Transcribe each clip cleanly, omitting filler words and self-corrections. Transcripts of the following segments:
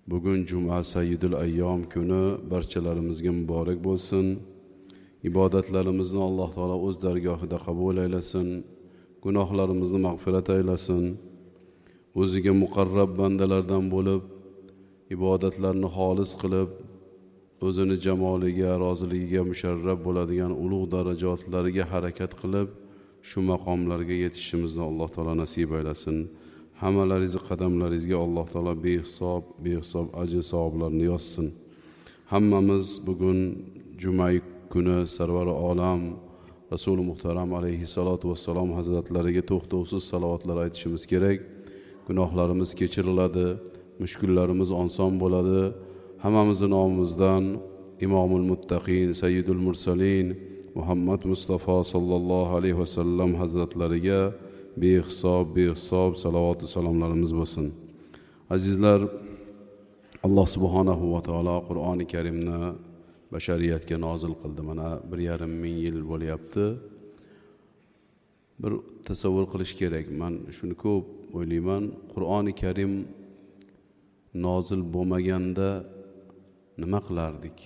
Bugun Juma Sayyidul Ayyom kuni barchalarimizga muborak bo'lsin. Ibodatlarimizni Alloh taolo o'z dargohida qabul aylasin. Gunohlarimizni mag'firat aylasin. O'ziga muqarrab bandalardan bo'lib, ibodatlarni xolis qilib, o'zini jamoliga, roziligiga musharraf bo'ladigan ulug' darajotlariga harakat qilib, shu maqomlarga yetishimizni Alloh taolo nasib aylasin. Hammalaringiz qadamlaringizga Alloh taolo behisob ajr savoblarni yozsin. Hammamiz bugun Juma kuni Sarvar olam Rasul muhtaram alayhi salatu vassalom hazratlariga to'xtovsiz salovatlar aytishimiz kerak. Gunohlarimiz kechiriladi, mushkullarimiz oson bo'ladi. Hammamizning nomimizdan Imomul Muttaqin, Sayyidul Mursalin Muhammad Mustafa sallallohu alayhi vasallam hazratlariga behisob salovat va salomlarimiz bo'lsin. Azizlar, Alloh subhanahu va taolo Qur'oni Karimni bashariyatga nozil qildi. Mana 1,5 ming yil bo'lyapti. Bir tasavvur qilish kerak. Men shuni ko'p o'ylayman. Qur'oni Karim nozil bo'lmaganda nima qilardik?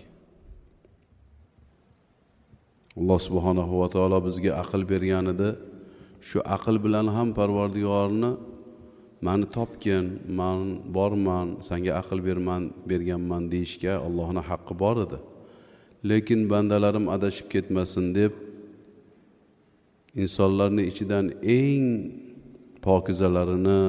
Alloh subhanahu va taolo bizga aql bergan edi. Shu aql bilan ham Parvardigorni meni topgin, men borman, senga aql berganman deyishga Allohning haqqi bor edi. Lekin bandalarim adashib ketmasin deb insonlarning ichidan eng pokizalarini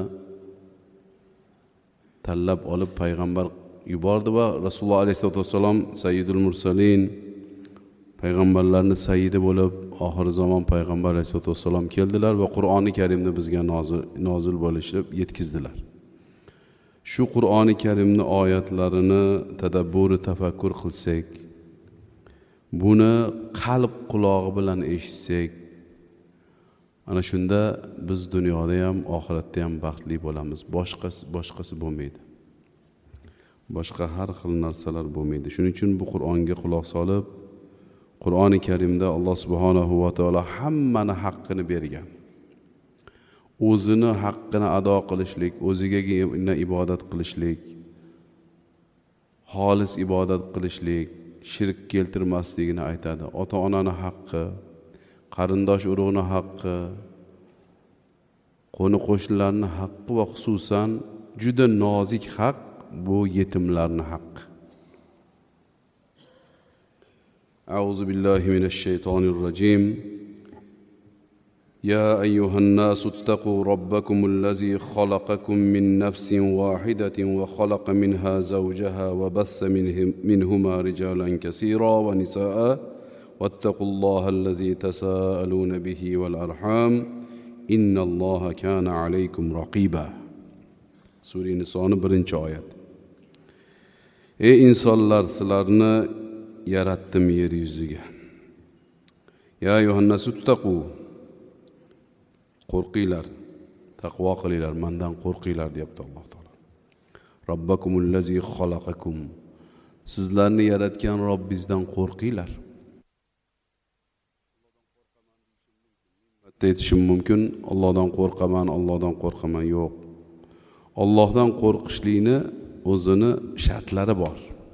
tanlab olib payg'ambar yubordi va Rasululloh alayhisolatu vassalom Sayyidul Mursalin payg'ambarlarning sayyidi bo'lib oxir zamon payg'ambar alayhisolatu vassalom keldilar va Qur'oni Karimni bizga nozil bo'lishib yetkizdilar. Shu Qur'oni Karimni oyatlarini tadabbur, tafakkur qilsak, buni qalb qulog'i bilan eshitsak, ana shunda biz dunyoda ham, oxiratda ham baxtli bo'lamiz. Boshqasi bo'lmaydi. Boshqa har xil narsalar bo'lmaydi. Shuning uchun bu Qur'onga quloq solib, Qur'oni Karimda Alloh subhanahu va taolo hammani haqqini bergan. O'zini haqqini ado qilishlik, o'zigagina ibodat qilishlik, xolis ibodat qilishlik, shirk keltirmasligini aytadi. Ota-onaning haqqi, qarindosh urug'ning haqqi, qo'ni-qo'shnilarning haqqi va xususan juda nozik haq bu yetimlarning haqqi. أعوذ بالله من الشيطان الرجيم يا أيها الناس اتقوا ربكم الذي خلقكم من نفس واحدة وخلق منها زوجها وبث منهما رجالا كثيرا ونساء واتقوا الله الذي تساءلون به والأرحام إن الله كان عليكم رقيبا. Sura Niso'ning 1-oyat. Ey insonlar, sizlarni yaratdim yer yuziga. Ya ayyuhannas ittaqu, qo'rqinglar, taqvo qilinglar, mendan qo'rqinglar deyapti Alloh taolo. Robbakumul-lazi xalaqakum, sizlarni yaratgan Robbingizdan qo'rqinglar. Aytishim mumkin, Allohdan qo'rqaman, yo'q. Allohdan qo'rqishlikni o'zini shartlari bor.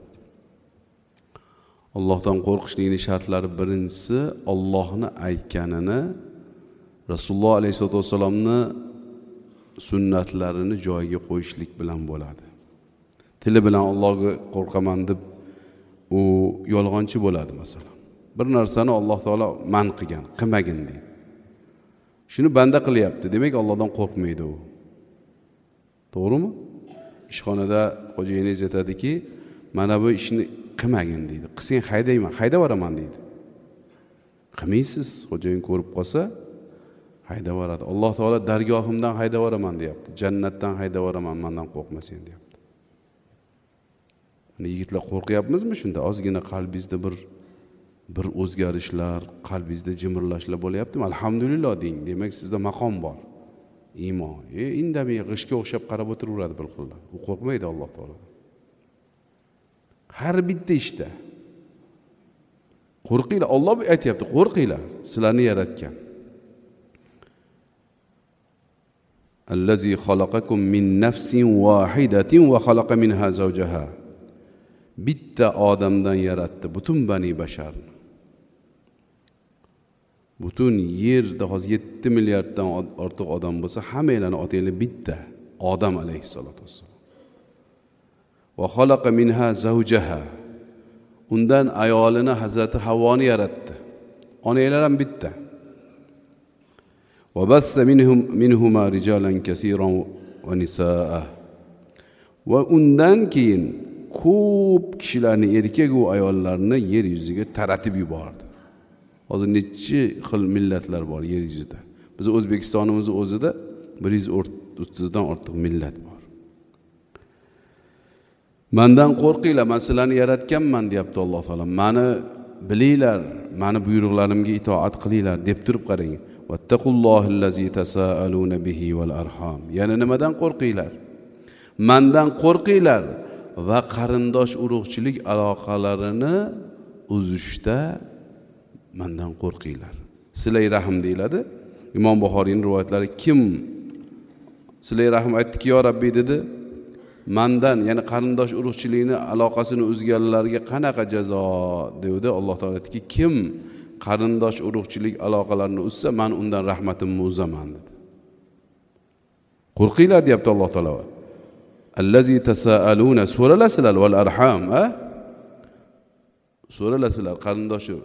Allohdan qo'rqishlikning shartlari birinchisi Allohni aytganini, Rasululloh alayhisolatu vassalomni sunnatlarini joyiga qo'yishlik bilan bo'ladi. Tili bilan Allohga qo'rqaman deb u yolg'onchi bo'ladi masalan. Bir narsani Alloh taolo man qilgan, qilmagin deydi. Shuni banda qilyapti, demak Allohdan qo'rqmaydi u. To'g'rimi? Ishxonada xo'jayiningiz aytadiki, mana bu ishni qilmagin deydi. Qilsang haydayman, haydab boraman deydi. Qilmaysiz, xo'jayin ko'rib qolsa haydab boradi. Alloh taolo dargohimdan haydab boraman deyapti. Jannatdan haydab boraman, mendan qo'rqmasang deyapti. Mana yigitlar qo'rqyapmizmi shunda? Ozgina qalbingizda bir o'zgarishlar, qalbingizda jimirlashlar bo'lyaptimi? Alhamdulillah deng. Demak sizda maqom bor. Iymon. Indamay g'ishga o'xshab qarab o'tiraveradi bir xillar. U qo'rqmaydi Alloh taolo. Har bitta ishda qo'rqinglar. Alloh aytayapti, qo'rqinglar, sizlarni yaratgan. allazi xalaqakum min nafsin wahidatin va xalaqa minha zawjaha. Bitta odamdan yaratdi butun bani basharni. Butun yerda hozir 7 milliarddan ortiq odam bo'lsa, hammalarini otanglar bitta odam alayhissalatu vassalom. Va xalaqa minha zawjaha. Undan ayolini Hazrati Havvoni yaratdi. Onalar ham bitta. Va bassa minhuma rijalan kaseeran va nisaa. Va undan keyin ko'p kishilarni, erkak va ayollarni yer yuziga taratib yubordi. Hozir necha xil millatlar bor yer yuzida. Biz O'zbekistonimiz o'zida 130 dan ortiq millat bor. Mendan qo'rqinglar, men sizlarni yaratganman deyapti Alloh taolo. Meni bilinglar, meni buyruqlarimga itoat qilinglar deb turib qarang. Vattaqullohillazi tasaaluna bihi val arham. Yana nimadan qo'rqinglar? Mendan qo'rqinglar va qarindosh urug'chilik aloqalarini uzishda mendan qo'rqinglar. Silay rahim deyiladi. Imom Buxoriyning rivoyatlari, kim silay rahim aytdiki, yo Rabbiy dedi, mendan, ya'ni qarindosh urug'chilikni aloqasini uzganlarga qanaqa jazo dedi. Alloh taolo aytdiki, kim qarindosh urug'chilik aloqalarini uzsa, men undan rahmatimni uzaman dedi. Qo'rqinglar deyapti Alloh taolo. Allazi tasaaluna so'ralasizlar val arham, so'ralasizlar qarindoshi.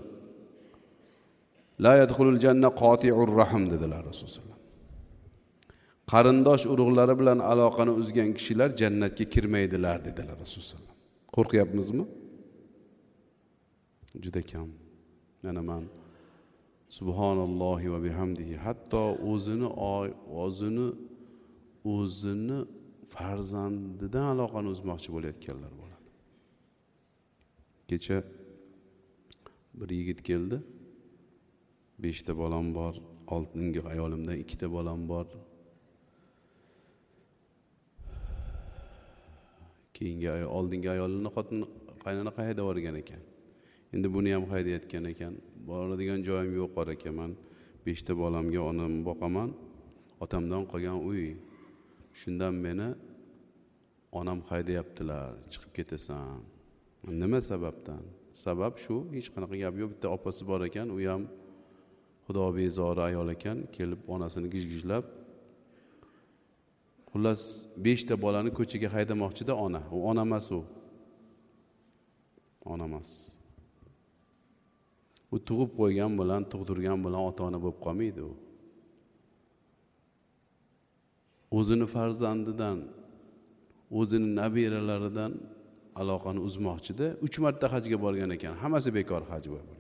La yadkhulul janna qati'ur rahim dedilar Rasululloh. Qarindosh urug'lari bilan aloqani uzgan kishilar jannatga kirmaydilar dedilar Rasululloh. Qo'rqyapmizmi? Juda kam. Mana men subhanallohi va bihamdihi, hatto o'zini farzandidan aloqani uzmoqchi bo'layotganlar bo'ladi. Kecha bir yigit keldi. 5 ta bolam bor, oldingi ayolimdan 2 ta bolam bor. Keyingi oldingi ayolini xotin qaynona qayda borgan ekan. Endi buni ham haydayotgan ekan. Boradigan joyim yo'q qor ekan. Men 5 ta bolamga onam boqaman. Otamdan qolgan uy. Shundan meni onam haydayaptilar, chiqib ketasan. Nima sababdan? Sabab shu, hech qanaqa gap yo'q. Bitta opasi bor ekan, u ham Xudo bezori ayol ekan, kelib onasini gijgijlab, xullas 5 ta bolani ko'chaga haydamoqchida ona. U ona emas u. Ona emas. U tug'ib qo'ygan bilan, tug'dirgan bilan ota-ona bo'lib qolmaydi u. O'zini farzandidan, o'zini nabiralaridan aloqani uzmoqchida 3 marta hajga borgan ekan. Hammasi bekor haj bo'lgan.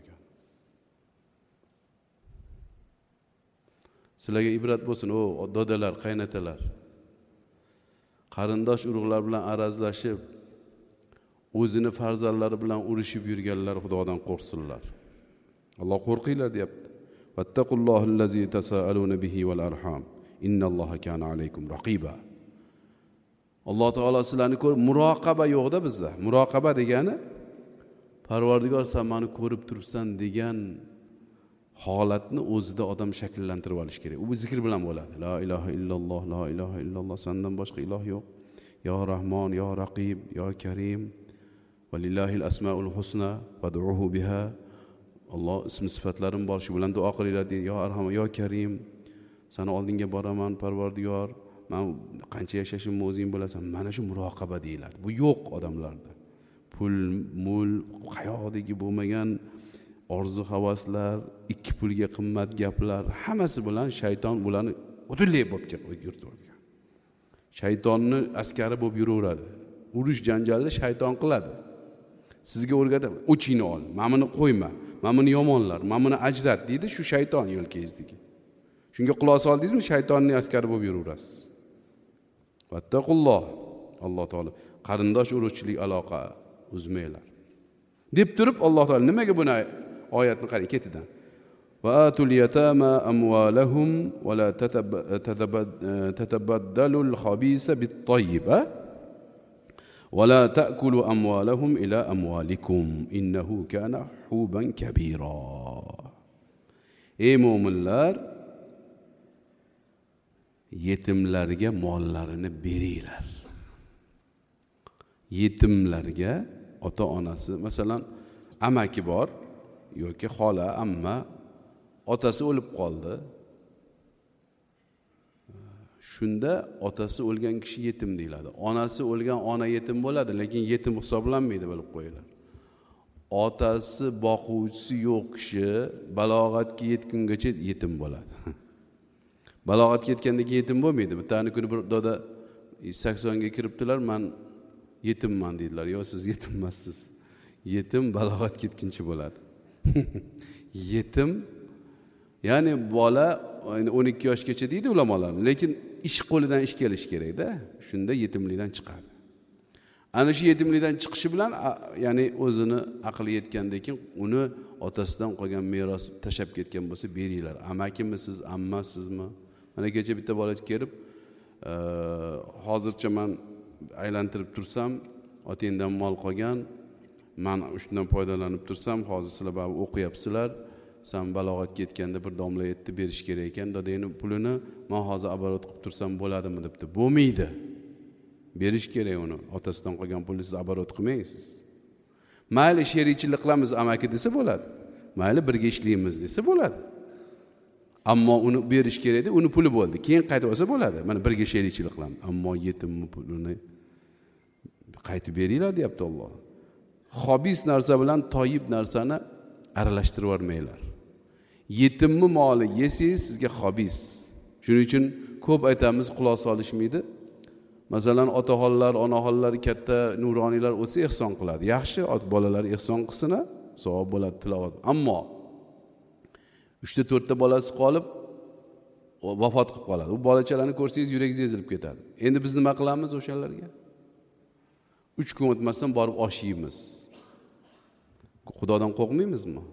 Sizlarga ibrat bo'lsin, o dodalar, qaynatalar. Qarindosh urug'lar bilan arazlashib, o'zini farzandlari bilan urushib yurganlar Xudodan qo'rqsinlar. Alloh qo'rqinglar deyapti. Vattaqullohillazi tasaaluna bihi val arham. Innalloha kana alaykum raqiba. Alloh taolo sizlarni muroqaba yo'qda bizda. Muroqaba degani Parvardigor, sen meni ko'rib turibsan degan holatni o'zida odam shakllantirib olish kerak. U zikr bilan bo'ladi. La ilaha illalloh, la ilaha illalloh, sendan boshqa iloh yo'q. Ya Rahmon, ya Raqib, ya Karim. Valillahil asmaul husna fad'uhu biha. Alloh ism sifatlarim bor, shu bilan duo qilinglar deydi. Ya Arham, ya Karim. Seni oldinga boraman Parvardigor. Men qancha yashashimni o'zing bilasan. Mana shu muroqaba deyiladi. Bu yo'q odamlarda. Pul, mul, hayotdagi bo'lmagan orzu havaslar, 2 pulga qimmat gaplar, hammasi bilan shayton bularni o'tulay bo'lib yurtiradi. Shaytonni askari bo'lib yuraveradi. Urush janjalni shayton qiladi. Sizga o'rgatadi, o'chingni ol, men buni qo'yma, men buni yomonlar, men buni ajrat deydi, shu shayton yo'lkangizdagi. Shunga quloq soldingizmi, shaytonning askari bo'lib yuraverasiz. Vattaqulloh. Alloh taolo qarindosh urug'chilik aloqa uzmanglar deb turib, Alloh taolo nimaga buni oyatni qarang ketidan. Va atul yatama amwalahum va la tatabaddalul khabisa bit-tayyib va la ta'kulu amwalahum ila amwalikum innahu kana huban kabira. Ey mu'minlar, yetimlarga mollarini beringlar. Yetimlarga ota-onasi, masalan, amaki bor yoki xola, amma otasi o'lib qoldi. Shunda otasi o'lgan kishi yetim deyiladi. Onasi o'lgan ona yetim bo'ladi, lekin yetim hisoblanmaydi, bilib qo'yinglar. Otasi boquvchisi yo'q kishi balog'atga yetgungacha yetim bo'ladi. Balog'atga yetgandan keyin yetim bo'lmaydi. Bittani kuni bir doda 80 ga kiribdilar, men yetimman dedilar. Yo'q, siz yetim emassiz. Yetim balog'atga yetguncha bo'ladi. Yetim, ya'ni bola 12 yoshgacha deydi ulamolar, lekin ish qo'lidan ish kelish kerak-da. Shunda yetimlikdan chiqadi. Ana shu yetimlikdan chiqishi bilan, ya'ni o'zini aqli yetgandan keyin uni otasidan qolgan meros tashab ketgan bo'lsa beringlar. Amakimisiz, ammasizmi? Mana kecha bitta bola kelib, hozircha men aylantirib tursam, otangdan mol qolgan, men shundan foydalanib tursam, hozir sizlar bari o'qiyapsizlar. Sen balog'atga yetganda bir domla yetdi berish kerak ekan, dadangni pulini men hozir aborot qilib tursam bo'ladimi debdi. Bo'lmaydi. Berish kerak uni. Otasidan qolgan pulni siz aborot qilmaysiz. Mayli sherikchilik qilamiz amaki desa bo'ladi. Mayli birga ishlaymiz desa bo'ladi. Ammo uni berish kerak edi, uni puli bo'ldi. Keyin qaytib olsa bo'ladi. Mana birga sherikchilik qilamiz. Ammo yetimni pulini qaytib beringlar, deyapti Alloh. Xobis narsa bilan toyib narsani aralashtirib yormanglar. Yetimni moli yesangiz sizga xobis. Shuning uchun ko'p aytamiz, quloq solishmaydi. Masalan, otaxonlar, onaxonlar, katta nuroniylar o'tsa ihson qiladi. Yaxshi, ot bolalar ihson qilsin, savob bo'ladi, tilovat. Ammo 3-4 ta bolasi qolib vafot qilib qoladi. U bolachalarni ko'rsangiz yuragingiz ezilib ketadi. Endi biz nima qilamiz o'shalarga? 3 kun o'tmasdan borib osh yeymiz. Xudodan qo'rqmaymizmi?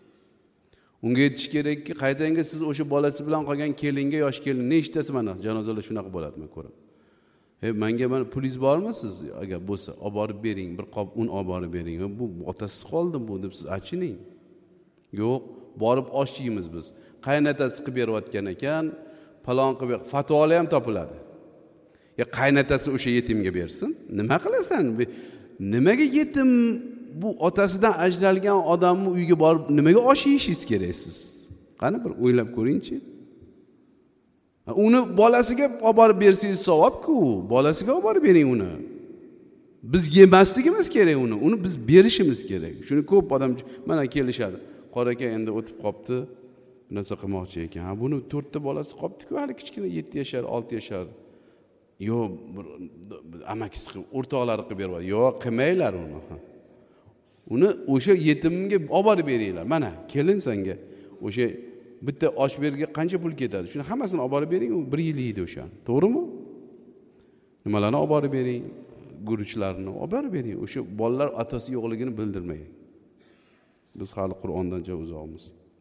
Unga aytish kerakki, qaytanga siz o'sha bolasi bilan qolgan kelinga, yosh kelin nechtasi mana janozalar shunaqa bo'ladi, men ko'raman. Menga mana pulingiz bormi siz? Agar bo'lsa, olib borib bering, bir qop un olib borib bering. Bu otasiz qoldi bu deb siz achining. Yo'q, borib osh yeymiz biz. Qaynatasi qilib berayotgan ekan, falon qilib, fatvolar ham topiladi. Ya qaynatasi o'sha yetimga bersin. Nima qilasan? Nimaga yetim bu otasidan ajralgan odamni uyiga borib nimaga osh yeyishingiz kerak siz? Qani bir o'ylab ko'ring-chi. Uni bolasiga olib borib bersangiz savob-ku. Bolasiga olib borib bering uni. Biz yemasligimiz kerak uni. Uni biz berishimiz kerak. Shuni ko'p odam mana kelishadi. Qora aka endi o'tib qopti. Narsa qilmoqchi ekan. Ha, buni 4 ta bolasi qopdi-ku, hali kichkina 7 yashar, 6 yashar. Yo'q, amakisi qilib, o'rtoqlari qilib beradi. Yo'q, qilmaylar uni. Uni o'sha yetimga olib borib beringlar. Mana, kelin senga o'sha bitta osh berga qancha pul ketadi? Shuni hammasini olib borib bering, u 1 yil yeydi o'sha. To'g'rimi? Nimalarni olib borib bering? Guruchlarni olib borib bering. O'sha bolalar otasi yo'qligini bildirmaydi. Biz hali Qur'ondan uzoqmiz.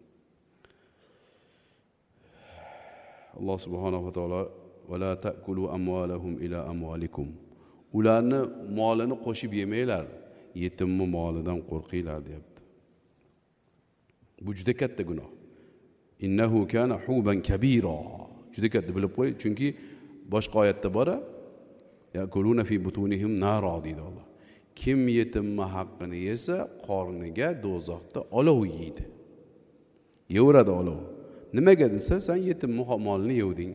Alloh subhanahu va taolo va la ta'kulu amwalahum ila amwalikum. Ularni molini qo'shib yemanglar, yetimni molidan qo'rqinglar, deyapti. Bu juda katta gunoh. Innahu kana huban kabira. Juda katta, bilib qo'y, chunki boshqa oyatda bor, yakuluna fi butunihim nara deydi Alloh. Kim yetimni haqqini yesa, qorniga do'zaxda olov yeydi. Yevradi olov. Nimaga desa, sen yetimni molini yevding.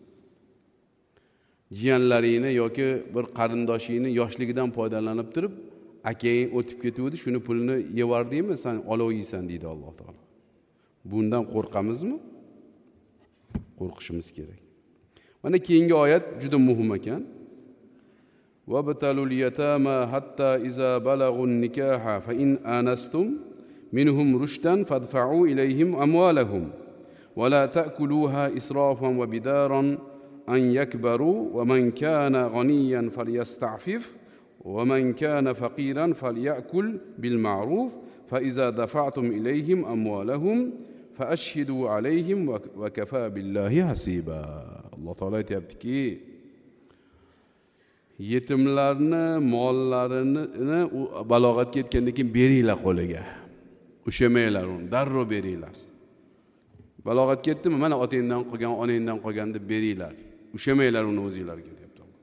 Jiyanlaringni yoki bir qarindoshingni yoshligidan foydalanib turib, akang o'tib ketuvdi, shuni pulini yevardingmi, sen olov yeysan deydi Alloh taolo. Bundan qo'rqamizmi? Qo'rqishimiz kerak. Mana keyingi oyat juda muhim ekan. وَابْتَلُوا الْيَتَامَى حَتَّى إِذَا بَلَغُوا النِّكَاحَ فَإِنْ آنَسْتُمْ مِنْهُمْ رُشْدًا فَادْفَعُوا إِلَيْهِمْ أَمْوَالَهُمْ وَلَا تَأْكُلُوهَا إِسْرَافًا وَبِدَارًا أَنْ يَكْبَرُوا وَمَنْ كَانَ غَنِيًّا فَلْيَسْتَعْفِفْ وَمَنْ كَانَ فَقِيرًا فَلْيَأْكُلْ بِالْمَعْرُوفِ فَإِذَا دَفَعْتُمْ إِلَيْهِمْ أَمْوَالَهُمْ فَأَشْهِدُوا عَلَيْهِمْ وَكَفَى بِاللَّهِ حَسِيبًا. Alloh taolo aytayaptiki, yetimlarni mollarini balog'atga yetgandan keyin beringlar qo'liga. Ushamanglar uni, darrov beringlar. Balog'atga yetdimi? Mana otangdan qolgan, onangdan qolgan deb beringlar. Ushlamanglar uni o'zinglarga deyapti Alloh.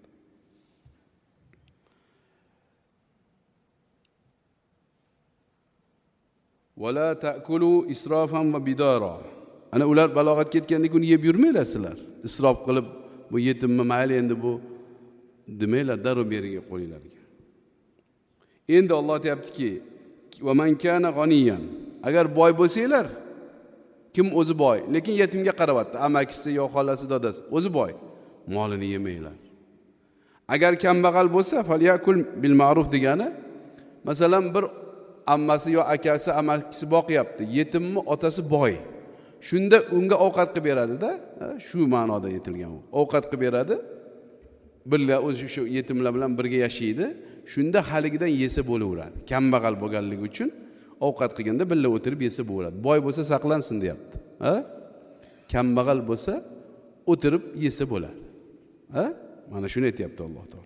Wala ta'kulu israfan va bidara. Ana ular balog'atga yetganda uni yeb yurmanglar sizlar. Isrof qilib bu yetimmi mayli endi bu demanglar, darrov bering qo'linglarga. Endi Alloh aytibdiki, "Va man kana g'aniyan." Agar boy bo'lsanglar, kim o'zi boy, lekin yetimga qarayapti, amakisi yo xolasi, dadasi, o'zi boy, molini yemanglar. Agar kambag'al bo'lsa, falyakul bil ma'ruf degani, masalan bir ammasi yo akasi, amakisi boqyapti, yetimmi, otasi boy. Shunda unga ovqat qilib beradi-da, shu ma'noda yetilgan. Ovqat qilib beradi. Birga o'zi shu yetimlar bilan birga yashaydi. Shunda haligidan yesa bo'laveradi. Kambag'al bo'lganligi uchun ovqat qilganda birga o'tirib yesa bo'laveradi. Boy bo'lsa saqlansin deyapti. Kambag'al bo'lsa o'tirib yesa bo'ladi. Mana shuni aytayapti Alloh taolo.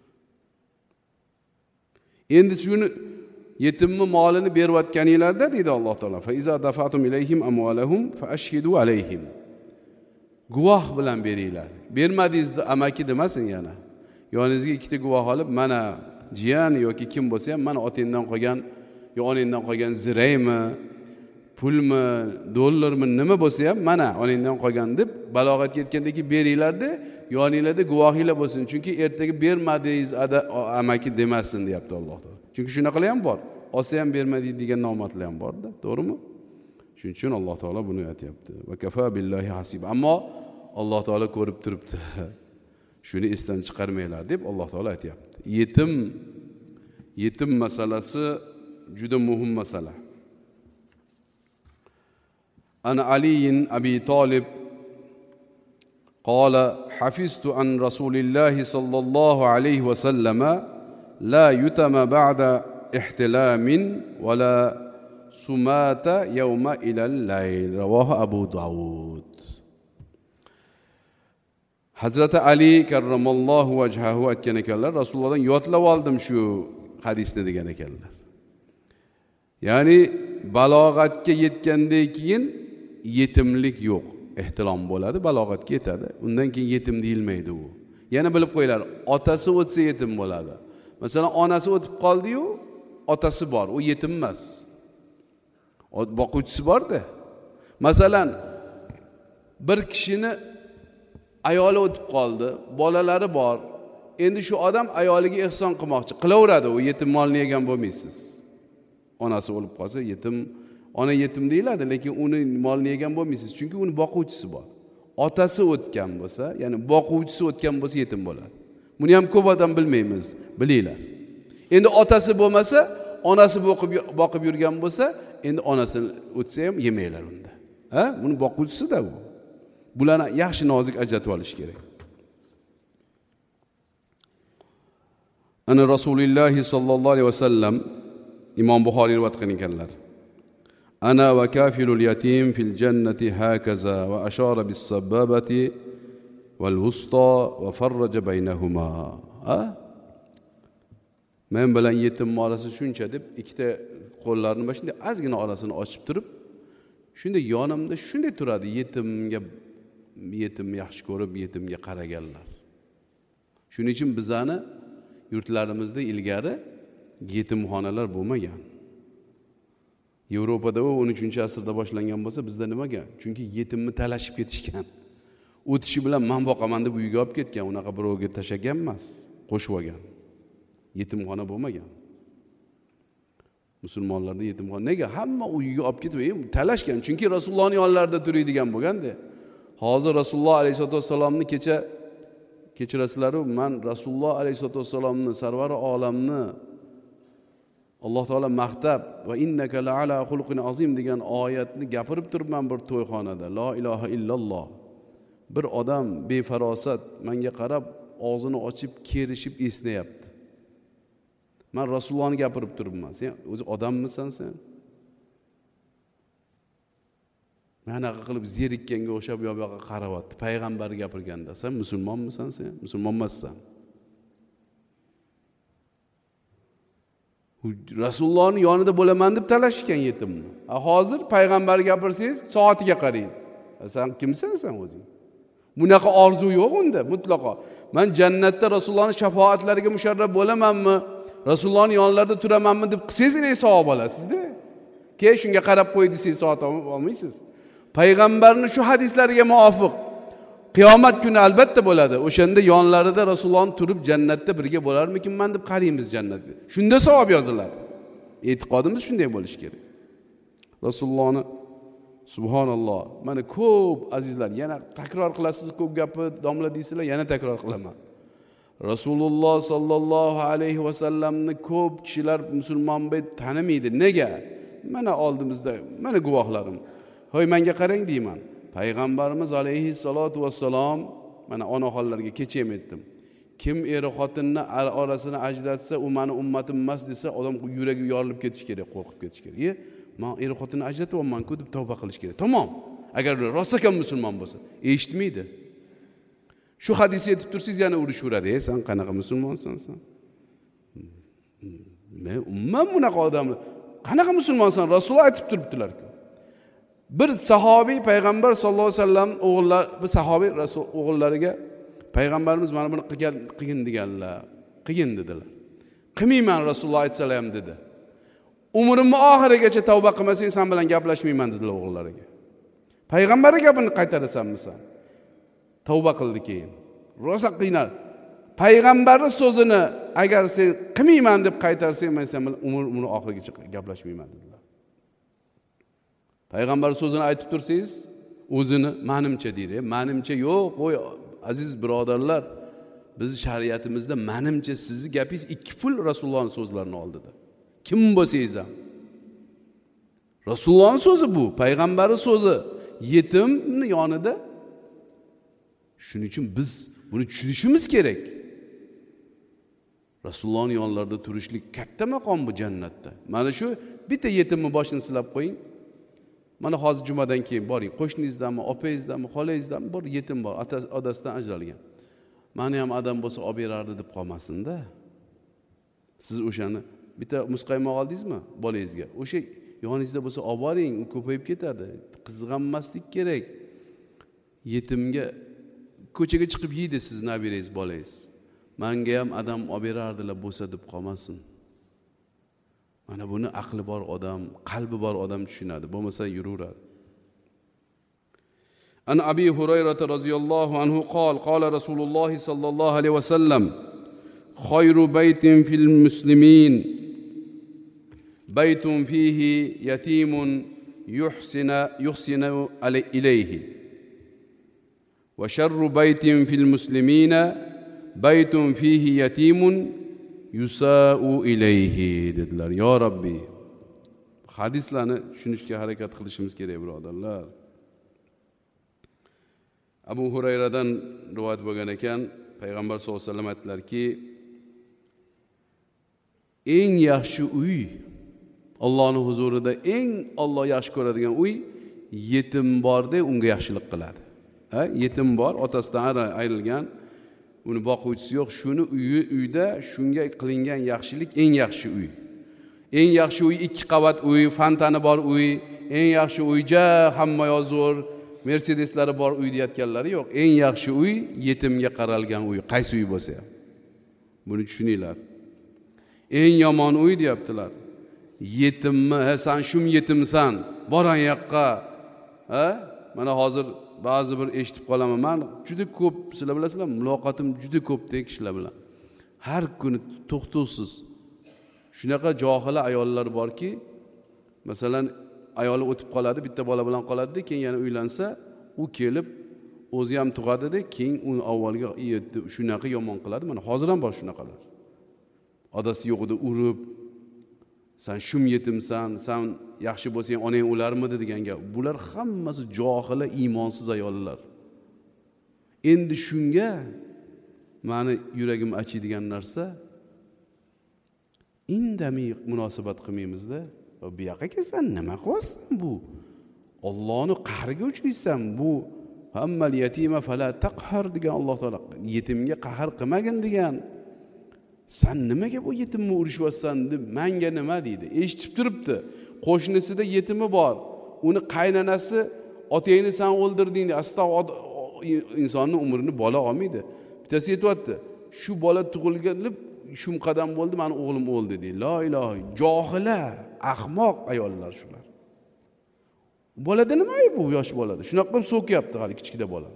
Endi shuni yetimni molini berayotganinglarda deydi Alloh taolo, fa iza dafatum ilayhim amwalahum fa ashhidu alayhim. Guvoh bilan beringlar. Bermadingizda amaki demasin yana. Yoningizga ikkita guvoh olib, mana jiyan yoki kim bo'lsa ham, mana otingdan qolgan yo oningdan qolgan ziraymi, pulmi, dollarmi, nima bo'lsa ham, mana oningdan qolgan deb balog'atga yetgandagi beringlarda, yoninglarda guvohinglar bo'lsin. Chunki ertaga bermadingiz amaki demasin deyapti Alloh taolo. Chunki shunaqalar ham bor. Olsa ham bermadi degan nomodlar ham bor-da, to'g'rimi? Shuning uchun Alloh taolo buni aytayapti. Va kafa billahi hasib. Ammo Alloh taolo ko'rib turibdi. Shuni esdan chiqarmanglar deb Alloh taolo aytayapti. Yetim masalasi juda muhim masala. Ana Ali Abi Talib قال حفظت عن رسول الله صلى الله عليه وسلم لا يتم بعد احتلام ولا سمات يوم إلى الليل رواه أبو داود. Hazrati Ali karramallohu vajhahu aytgan ekanlar, Rasulullohdan yodlab oldim shu hadisni degan ekanlar. Ya'ni balog'atga yetgandan keyin yetimlik yo'q, ehtilom bo'ladi, balog'atga yetadi. Undan keyin yetim deyilmaydi u. Yana bilib qo'yinglar, otasi o'tsa yetim bo'ladi. Masalan, onasi o'tib qoldi-yu, otasi bor, u yetim emas. Boquvchisi bor-da. Masalan, bir kishini ayoli o'tib qoldi, bolalari bor. Endi shu odam ayoliga ehson qilmoqchi, qilaveradi, u yetim molni yegan bo'lmaysiz. Onasi o'lib qolsa yetim, ona yetim deyiladi, lekin uni molni yegan bo'lmaysiz, chunki uni boquvchisi bor. Otasi o'tgan bo'lsa, ya'ni boquvchisi o'tgan bo'lsa yetim bo'ladi. Buni ham ko'p odam bilmaymiz, bilinglar. Endi otasi bo'lmasa, onasi boqib yurgan bo'lsa, endi onasi o'tsa ham yemanglar unda. Buni boquvchisi-da bu. Bularni yaxshi nozik ajratib olish kerak. Ana Rasululloh sallallohu alayhi vasallam Imom Buxoriy rivoyat qilgan ekanlar. Ana va kafilul yatim fil jannati hakaza va ashara bis sababati wal wusta va farraja baynahuma. Men bilan yetim orasi shuncha deb ikkita qo'llarini mana shunday ozgina orasini ochib turib, shunday yonimda shunday turadi, yetimni yaxshi ko'rib, yetimga qaraganlar. Shuning uchun bizani yurtlarimizda ilgari yetimxonalar bo'lmagan. Yevropada u 13-asrda boshlangan bo'lsa, bizda nimaga? Chunki yetimni talashib ketishgan. O'tishi bilan men boqaman deb uyga olib ketgan, unaqa birovga tashagan emas, qo'shib olgan. Yetimxona bo'lmagan. Musulmonlarda yetimxona nega? Hamma uyga olib ketib, talashgan. Chunki Rasulullohning yonlarida turadigan bo'lganda. Hozir Rasululloh alayhisolatu vasallamni kechirasizlar, men Rasululloh alayhisolatu vasallamni sarvari olamni Alloh taolo maqtab va innaka la ala xulqin azim degan oyatni gapirib turibman bir to'yxonada. La ilaha illalloh. Bir odam befarosat menga qarab og'zini ochib kerishib esnayapti. Men Rasulullohni gapirib turibman. Sen o'zi odammisan sen? Mana qilib zerikkanga o'xshab yo'q yoqqa qarayapti. Payg'ambar gapirganda, sen musulmonmisan sen? Musulmon emassan. Rasulullohning yonida bo'laman deb talashgan yetimni. Hozir payg'ambar gapirsangiz, soatiga qarang. Sen kimsan sen o'zing? Bunaqa orzu yo'q unda mutlaqo. Men jannatda Rasulullohning shafoatlariga musharraf bo'lamanmi? Rasulullohning yonlarida turamanmi deb qilsangiz savob olasiz-da. Keyin shunga qarab qo'y desangiz savob olmaysiz. Payg'ambarning shu hadislariga muvofiq qiyomat kuni albatta bo'ladi. O'shanda yonlarida Rasulullohning turib jannatda birga bo'larmikinman deb qaraymiz jannatga. Shunda savob yoziladi. E'tiqodimiz shunday bo'lishi kerak. Rasulullohni subhanalloh. Mana ko'p azizlar, yana takror qilasiz, ko'p gapni domla deysizlar, yana takror qilaman. Rasululloh sallallohu alayhi va sallamni ko'p kishilar musulmon deb tanimaydi. Nega? Mana oldimizda, mana guvohlarim. Hoy, menga qarang deyman. Payg'ambarimiz alayhi salatu vassalom, mana onaxonlarga kecha ham aytdim. Kim eri xotinni orasini ajratsa, u meni ummatim emas desa, odam yuragi yorilib ketish kerak, qo'rqib ketish kerak. Men eri xotinni ajratyapman-ku deb tavba qilish kerak. Tamom. Agar rostdan musulmon bo'lsa, eshitmaydi. Shu hadisni aytib tursangiz yana urishaveradi. Sen qanaqa musulmonsan sen? Men bunaqa odamlar qanaqa musulmonsan? Rasululloh aytib turibdilar-ku. Bir sahobiy payg'ambar sollallohu alayhi vasallam o'g'illar, bir sahobiy Rasul o'g'illariga payg'ambarimiz mana buni qilgin deganlar. Qilgin dedilar. Qilmayman Rasululloh aytsalar ham dedi. Umrimni oxirigacha tavba qilmasang sen bilan gaplashmayman dedilar o'g'illariga. Payg'ambarning gapini qaytarasanmi sen? Tavba qildi keyin. Rosa qiynal. Payg'ambarning so'zini agar sen qilmayman deb qaytarsang, men sen bilan umrimni oxirigacha gaplashmayman dedilar. Payg'ambar so'zini aytib tursangiz, o'zini menimcha deydi. Menimcha yo'q, qo'y aziz birodarlar. Biz shariatimizda menimcha sizning gapingiz 2 pul Rasulullohning so'zlarini oldida. Kim bo'lsangiz ham. Rasulullohning so'zi bu, payg'ambarning so'zi. Yetimni yonida. Shuning uchun biz buni tushunishimiz kerak. Rasulullohning yonlarida turishlik katta maqom bu jannatda. Mana shu bitta yetimni boshini silab qo'ying. Mana hozir jumadan keyin boring, qo'shningizdanmi, opangizdanmi, xolangizdanmi bor yetim bor, otasidan ajralgan. Meni ham adam bo'lsa olib berardi deb qolmasin-da. Siz o'shani bitta musqaymoq oldingizmi bolangizga? O'sha yoningizda bo'lsa olib boring, u ko'payib ketadi. Qizg'anmaslik kerak. Yetimga ko'chaga chiqib yeydi siz nabirangiz, bolangiz. Menga ham adam olib berardilar bo'lsa deb qolmasin. Mana buni aqli bor odam, qalbi bor odam tushunadi. Bo'lmasa yuraveradi. An Abi Hurayra radhiyallohu anhu qala Rasululloh sallallohu alayhi va sallam: "Khayru baytin fil muslimin baytun fihi yatimun yuhsinu ilayhi. Wa sharru baytin fil muslimina baytun fihi yatimun yusa'u ilayhi" dedilar. Ya Rabbi, hadislarni tushunishga harakat qilishimiz kerak, birodarlar. Abu Hurayradan rivoyat bo'lgan ekan, payg'ambar sollallohu alayhi vasallam aytdilarki, eng yaxshi uy, Allohning huzurida eng Alloh yaxshi ko'radigan uy yetim borda unga yaxshilik qiladi. Yetim bor, otasidan ayrilgan, uni boquvchisi yo'q, shuni uyda shunga qilingan yaxshilik eng yaxshi uy. Eng yaxshi uy 2 qavat uy, fontani bor uy, eng yaxshi uy-ja hamma zo'r, Mercedeslari bor uy deyotganlari yo'q. Eng yaxshi uy yetimga qaralgan uy, qaysi uy bo'lsa ham. Buni tushuninglar. Eng yomon uy deyaptilar. Yetimmi? Sen shum yetimsan, boran yoqqa. Mana hozir ba'zi bir eshitib qolaman. Men juda ko'p, sizlar bilasizlar, muloqotim juda ko'pdek kishilar bilan. Har kuni to'xtovsiz shunaqa johila ayollar borki, masalan, ayoli o'tib qoladi, bitta bola bilan qoladi, keyin yana uylansa, u kelib o'zi ham tug'adi-da, keyin uni avvalga shunaqa yomon qiladi. Mana hozir ham bor shunaqalar. Odasi yo'g'ida urib, sen shum yetimsan, sen yaxshi bo'lsang onang o'larmidi degan gap. Bular hammasi johila, iymonsiz ayollar. Endi shunga meni yuragim achiydigan narsa, indamay munosabat qilmaymiz-da. Bu yoqqa kelsan nima qilasan bu? Allohning qahriga uchraysan. Bu hammal yatima fala taqhar degan Alloh taolo yetimga qahr qilmagin degan. Sen nimaga bu yetimni urishyapsan deb menga nima deydi? Eshitib turibdi. Qo'shnisida yetimi bor. Uni qaynanasi otangni sen o'ldirding deb, insonning umrini bola olmaydi. Bittasi aytibdi, shu bola tug'ilganib shum qadam bo'ldi, meni o'g'lim o'ldi deydi. La iloha, johillar, ahmoq ayollar shular. Bolada nima ayb bu yosh bolada? Shunaqa qilib so'kyapti hali kichkina bola.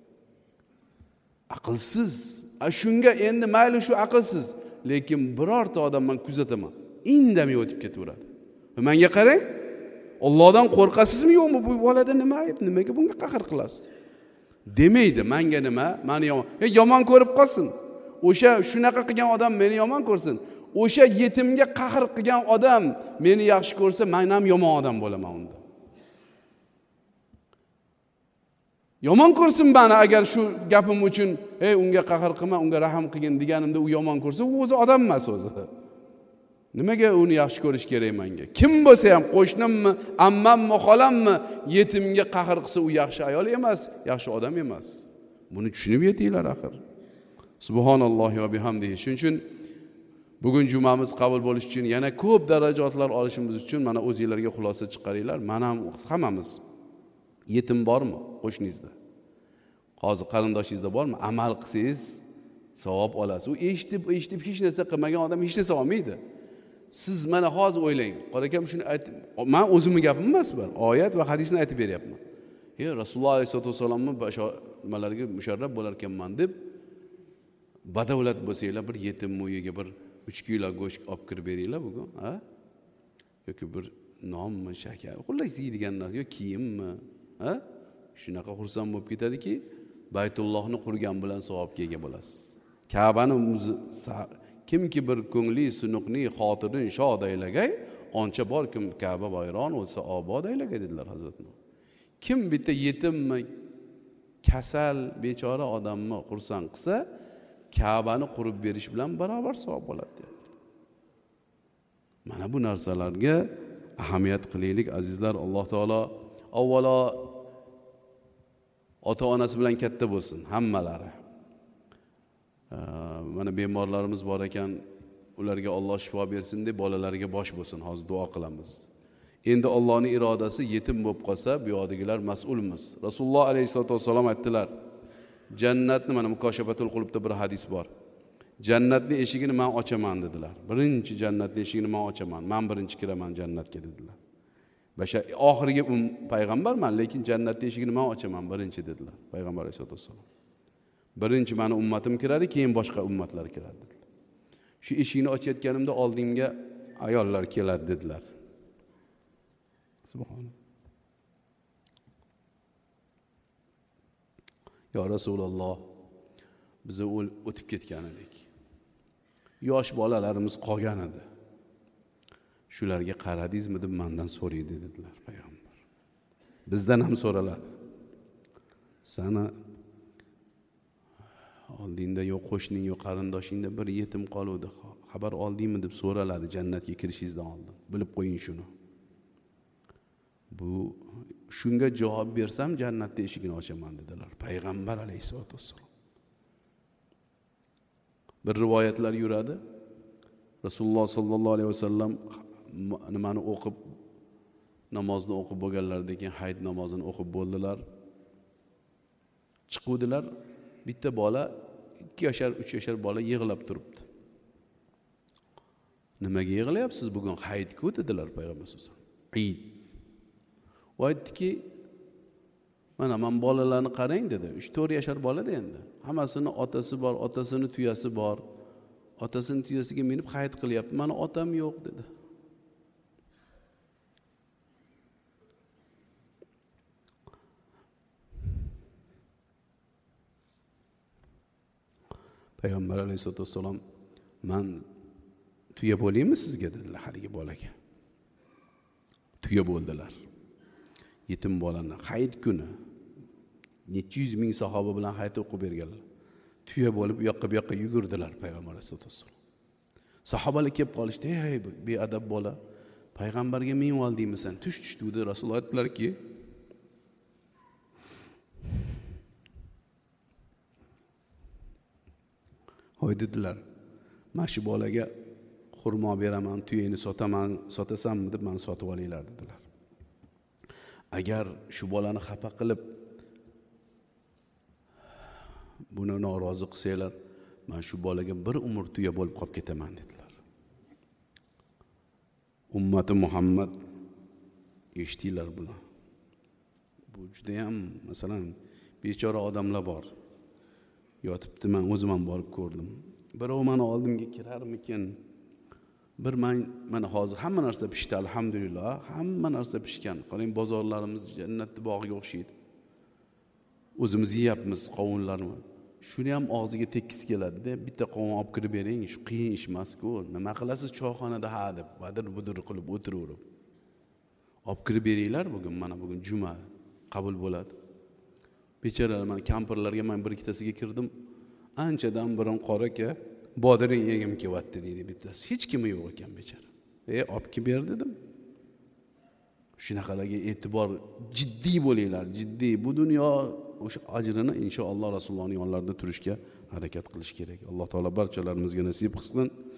Aqlsiz. Shunga endi mayli shu aqlsiz, lekin birorta odam men kuzataman, indamay o'tib ketaveradi. Menga qarang. Allohdan qo'rqasizmi yo'qmi? Bu bolada nima ayb? Nimaga bunga qahr qilasiz? Demaydi, menga nima? Meni yomon. Yomon ko'rib qolsin. O'sha shunaqa qilgan odam meni yomon ko'rsin. O'sha yetimga qahr qilgan odam meni yaxshi ko'rsa, men ham yomon odam bo'laman unda. Yomon ko'rsin meni agar shu gapim uchun, unga qahr qilma, unga rahim qilgin deganimda u yomon ko'rsa, u o'zi odam emas o'zi. Nimaga uni yaxshi ko'rish kerak menga? Kim bo'lsa ham, qo'shnimmi, ammammi, xolammi, yetimga qahr qilsa u yaxshi ayol emas, yaxshi odam emas. Buni tushunib yetinglar axir. Subhanallohi va bihamdihi. Shuning uchun bugun jumamiz qabul bo'lish uchun, yana ko'p darajatlar olishimiz uchun mana o'zingizlarga xulosa chiqaringlar. Mana ham hammamiz yetim bormi qo'shningizda? Hozir qarindoshingizda bormi? Amal qilsangiz savob olasiz. U eshitib hech narsa qilmagan odam hech narsa olmaydi. Siz mana hozir o'ylang. Qorakam shuni aytib, men o'zimning gapim emas bu. Oyat va hadisni aytib beryapman. Rasululloh alayhisolatu vasallamning bashoratlariga musharraf bo'lar ekanman deb badavlat bo'lsanglar, bir yetim uyiga bir 3 kilo go'sht olib kirib beringlar bugun, ha? Yoki bir nonmi, shakar, xullas yeydigan narsa, yoki kiyimmi, ha? Shunaqa xursand bo'lib ketadiki, Baytullohni qurgan bilan savobga ega bo'lasiz. Ka'bani kimki bir ko'ngli sunuqni xotirin shod aylagay, oncha bor kim Ka'ba bayron bo'lsa obod aylagay dedilar Hazratlar. Kim bitta yetimmi, kasal, bechora odamni xursand qilsa, Ka'bani qurib berish bilan barobar savob bo'ladi dedi. Mana bu narsalarga ahamiyat qilaylik azizlar. Alloh taolo avvalo ota-onasi bilan katta bo'lsin hammalari. Mana bemorlarimiz bor ekan, ularga Alloh shifo bersin deb bolalariga bosh bo'lsin. Hozir duo qilamiz. Endi Allohning irodasi yetim bo'lib qolsa, bu yoqdagilar mas'ulmiz. Rasululloh alayhisolatu vasallam aytdilar, jannatni mana Mukoshafatul Qulubda bir hadis bor. Jannatning eshigini men ochaman dedilar. Birinchi jannatning eshigini men ochaman. Men birinchi kiraman jannatga dedilar. Bashar oxirgi payg'ambarman, lekin jannatning eshigini men ochaman birinchi dedilar payg'ambar alayhisolatu vasallam. Birinchi meni ummatim kiradi, keyin boshqa ummatlar kiradi dedilar. Shu eshikni ochayotganimda oldimga ayollar keladi dedilar. Subhanalloh. Ya Rasululloh, biz o'tib ketgan edik. Yosh bolalarimiz qolgan edi. Shularga qaradingizmi deb mendan so'raydi dedilar payg'ambar. Bizdan ham so'raladi. Sana oldingda yo'q qo'shning, yo'q qarindoshingda bir yetim qoluvdi. Xabar oldingmi deb so'raladi jannatga kirishingizdan oldin. Bilib qo'ying shuni. Bu shunga javob bersam jannatda eshigini ochaman dedilar payg'ambar alayhisolatu vassalom. Bir rivoyatlar yuradi. Rasululloh sallallohu alayhi vasallam nimani o'qib, namozni o'qib bo'lganlaridan keyin hayit namozini o'qib bo'ldilar. Chiquvdilar. Bitta bola 2 yoshar, 3 yoshar bola yig'lab turibdi. Nimaga yig'layapsiz? Bugun hayit-ku dedilar payg'ambar sollallohu alayhi vasallam. Eid. O aytdiki, mana men bolalarni qarang dedi. 3-4 yoshar bola endi. Hammasini otasi bor, otasini tuyasi bor. Otasini tuyasiga minib hayit qilyapti. Meni otam yo'q dedi. Payg'ambar alayhisolatu vasallam, men tuya bo'laymi sizga dedilar haligi bolaga. Tuya bo'ldilar. Yetim bolani hayit kuni 700 ming sahoba bilan hayit o'qib berganlar. Tuya bo'lib bu yoqqa yugurdilar payg'ambar alayhisolatu vasallam. Sahobalar kelib qolishdi, "Ey beadab bola, payg'ambarga men oldingmisan? Tush dedi." Rasululloh aytdilarki, "Hoy dedilar, men shu bolaga xurmo beraman, tuyani sotasanmi deb meni sotib olinglar" dedilar. Agar shu bolani xafa qilib buni norozi qilsanglar men shu bolaga bir umr tuya bo'lib qolib ketaman dedilar. Ummati Muhammad eshitdilar buni. Bu juda ham masalan bechora odamlar bor. Yotibdi, men o'zim ham borib ko'rdim. Birov meni oldimga kirarmikin? Bir mana hozir hamma narsa pishdi, alhamdulillah, hamma narsa pishgan. Qarang, bozorlarimiz jannatning bog'iga o'xshaydi. O'zimiz yeyapmiz qovunlarni. Shuni ham og'ziga tekis keladi-da, bitta qovun olib kirib bering, shu qiyin ish emas-ku. Nima qilasiz choyxonada ha deb, badir-budir qilib o'tiraverib. Olib kirib beringlar bugun, mana bugun juma, qabul bo'ladi. Bechoralar, mana kampirlarga men bir ikkitasiga kirdim. Anchadan biron qora aka, bodring yegim kelyapti deydi bittasi. Hech kimi yo'q ekan bechora. Olib kelib ber dedim. Shunaqalarga e'tibor, jiddiy bo'linglar, jiddiy. Bu dunyo o'sha ajrini inshaalloh Rasulullohning yonlarida turishga harakat qilish kerak. Alloh taolo barchalarimizga nasib qilsin.